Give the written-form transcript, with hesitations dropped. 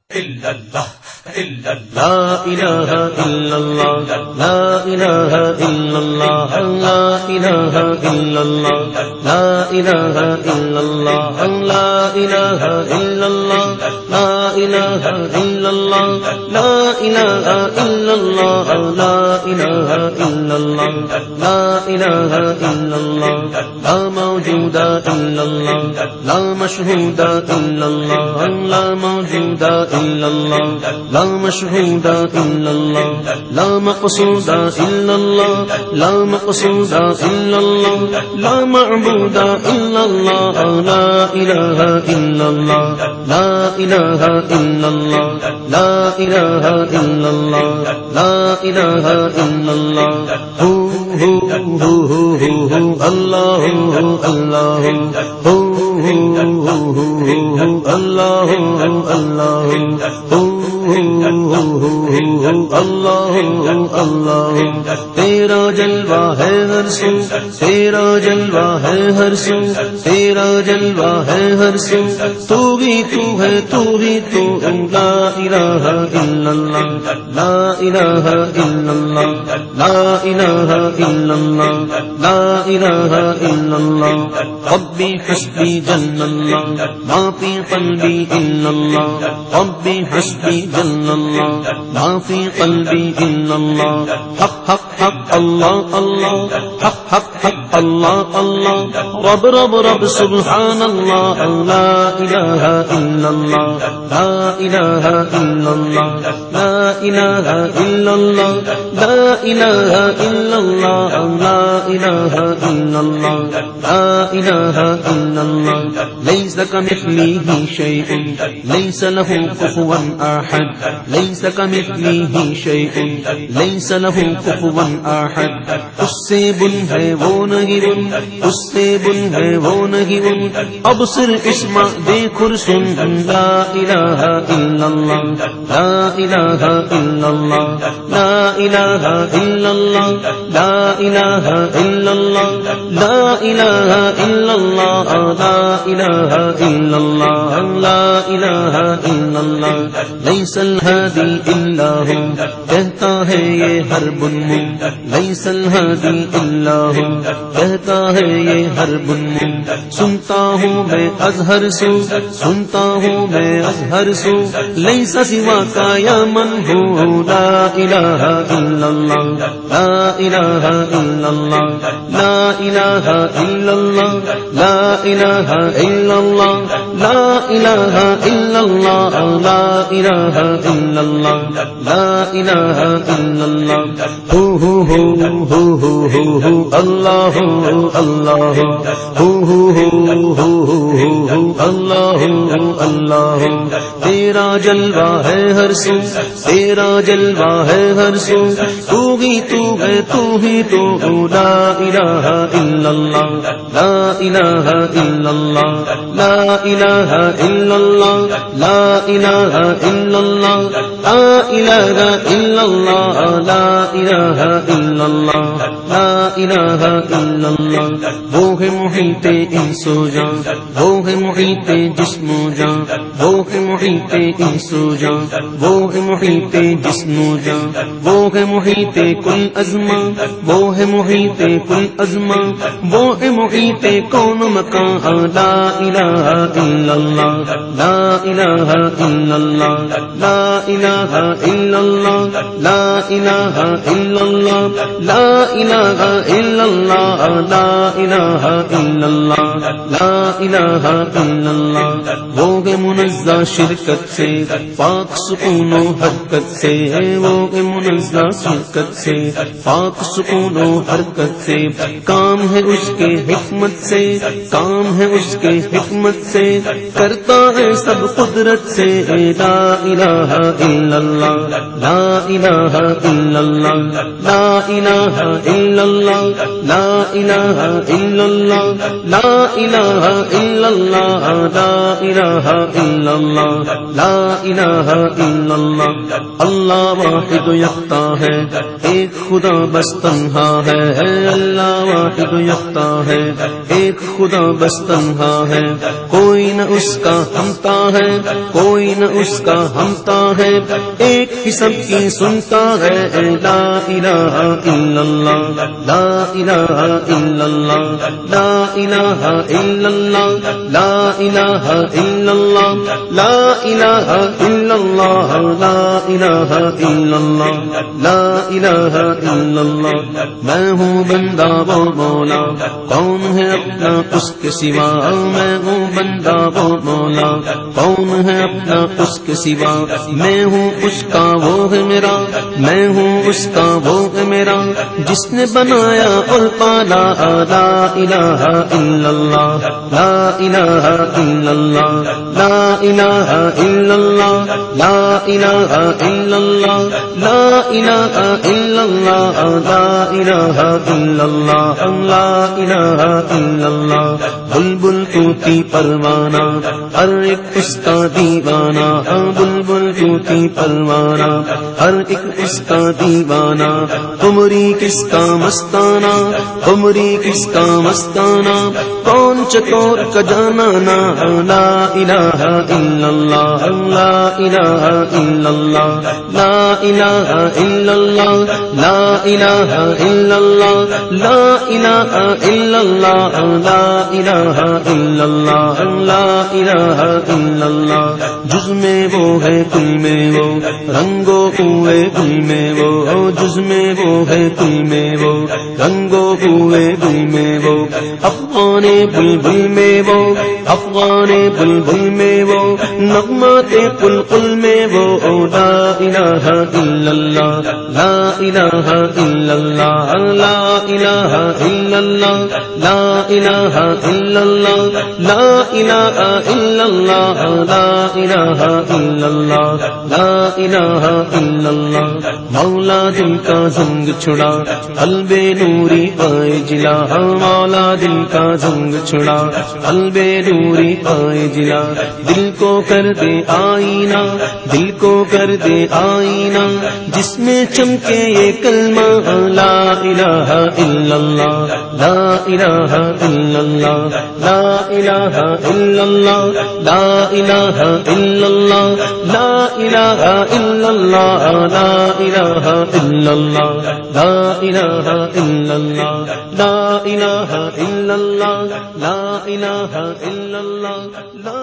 إلا الله إلا الله لا إله إلا الله لا إله إلا الله لا إله إلا الله لا إله إلا الله لا إله إلا الله لا إله إلا الله لا إله إلا الله لا إله إلا الله لا إله إلا الله لا موجود إلا الله لا مشهود إلا الله لا موجود إلا الله لا مشهود إلا الله لا مقصود إلا الله لا مقصود إلا الله لا معبود إلا الله لا إله إلا الله لا إله إلا الله لا إله إلا الله لا إله إلا الله هو الله الله الله الله اللہ اللہ تیرا جلوہ ہے ہر سو تیرا جلوہ ہے ہر سو تیرا جلوہ ہے ہر سو تو ہی تو ہے تو ہی تو لا الہ الا اللہ لا الہ الا اللہ لا الہ الا اللہ لا الہ الا اللہ ربی حسبی جل اللہ ما فی قلبی الا اللہ ربی حسبی جل اللہ ما فی قلبی الا اللہ حق حق حق اللہ اللہ حق حق حق اللہ اللہ رب رب رب سبحان اللہ لا الہ الا اللہ لا الہ الا اللہ لا الہ الا اللہ لا الہ الا اللہ لا الہ الا اللہ لا الہ الا اللہ لیس کمثلہ شیء لیس لہ کفوا احد لیس کمثلہ شیء لیس لہ کفوا احد اس سے بن ہے وہ نہیں بن اس سے بن ہے وہ نہیں بن ابصر اسمع دیکھ اور سن لا الہ الا اللہ لا الہ الا اللہ لا الہ الا اللہ لا الہ الا اللہ لا الہ الا اللہ لا الہ الا اللہ لا الہ الا اللہ لیس الہادی الا ہو کہتا ہے یہ ہر بنمو لیس الہادی الا ہو کہتا ہے یہ ہر بنمو سنتا ہوں میں ازہر سو سنتا ہوں میں ازہر سو لیس سوا کا یا من ہو لا الہ الا اللہ لا الہ الا اللہ لا الہ الا اللہ لا الہ الا اللہ لا الہ الا اللہ لا الہ الا اللہ لا الہ الا اللہ اللہ اللہ اللہ اللہ تیرا جلوہ ہے ہر سو تیرا جلوہ ہے ہر سو تو ہی تو ہے تو ہی تو لا الہ الا اللہ لا الہ الا اللہ لا الہ الا اللہ لا الہ الا اللہ لا الہ الا اللہ لا الہ الا اللہ لا الہ الا اللہ وہ ہے محیط انس و جان وہ ہے محیط جسم و جان وہ ہے محیط انس و جان وہ ہے محیط جسم و جان وہ ہے محیط کل ازما وہ ہے محیط کل ازما وہ ہے محیط کون مکان لا الہ الا اللہ لا الہ الا اللہ لا الہ الا اللہ لا الہ الا اللہ لا الہ الا اللہ لا الہ الا اللہ لا الہ الا اللہ وہ ہے منزہ شرکت سے پاک سکون و حرکت سے وہ ہے منزہ شرکت سے پاک سکون و حرکت سے کام ہے اس کے حکمت سے کام ہے اس کے حکمت سے کرتا ہے سب قدرت سے لا الہ الا اللہ لا الہ الا اللہ لا الہ الا إلا الله لا إله إلا الله لا إله إلا الله لا إله إلا الله لا إله إلا الله اللہ واحد یکتا ہے ایک خدا بس تنہا ہے اللہ واحد یکتا ہے ایک خدا بس تنہا ہے کوئی نہ اس کا ہمتا ہے کوئی نہ اس کا ہمتا ہے ایک ہی سب کی سنتا ہے لا الہ الا اللہ لا الہ الا اللہ لا الہ الا اللہ لا الہ الا اللہ لا الہ الا اللہ لا الہ الا اللہ لا الہ الا اللہ میں ہوں بندہ وہ مولا کون ہے اپنا اس کے سوا میں ہوں بندہ وہ مولا کون ہے اپنا اس کے سوا میں ہوں اس کا وہ ہے میرا میں ہوں اس کا وہ ہے میرا جس نے بنایا اور پالا لا الہ الا اللہ لا الہ الا اللہ لا الہ الا اللہ لا الہ الا اللہ لا الہ الا اللہ لا الہ الا اللہ لا الہ الا اللہ بلبل طوطی پروانہ ہر ایک اس کا دیوانہ بلبل طوطی پروانہ ہر ایک اس کا دیوانہ تمری کس کا مستانہ تمری کس کا مستانہ کون چکور کا جانانا لا الہ الا اللہ لا الہ الا اللہ لا الہ الا اللہ لا الہ الا اللہ لا الہ الا اللہ لا الہ الا اللہ لا الہ الا اللہ جز میں وہ ہے کل میں وہ رنگو ہوئے گل میں وہ جز میں وہ ہے کل میں وہ رنگو ہوئے گل میں وہ افغان بلبل میں وہ افغان بلبل میں وہ نغمات قلقل میں وہ لا الہ الا اللہ لا الہ الا اللہ لا الہ الا اللہ لا الہ الا اللہ لا الہ الا اللہ لا الہ الا اللہ لا الہ الا اللہ مولا دل کا زنگ چھڑا قلب نوری پائے جلا مولا دل کا زنگ چھڑا قلب نوری پائے جلا دل کو کر دے آئینہ دل کو کر دے آئینہ جس میں چمکے یہ کلمہ لا الہ الا اللہ لا الہ الا اللہ لا الہ الا اللہ لا الہ الا اللہ لا الہ الا اللہ لا الہ الا اللہ لا الہ الا اللہ لا الہ الا اللہ لا الہ الا اللہ لا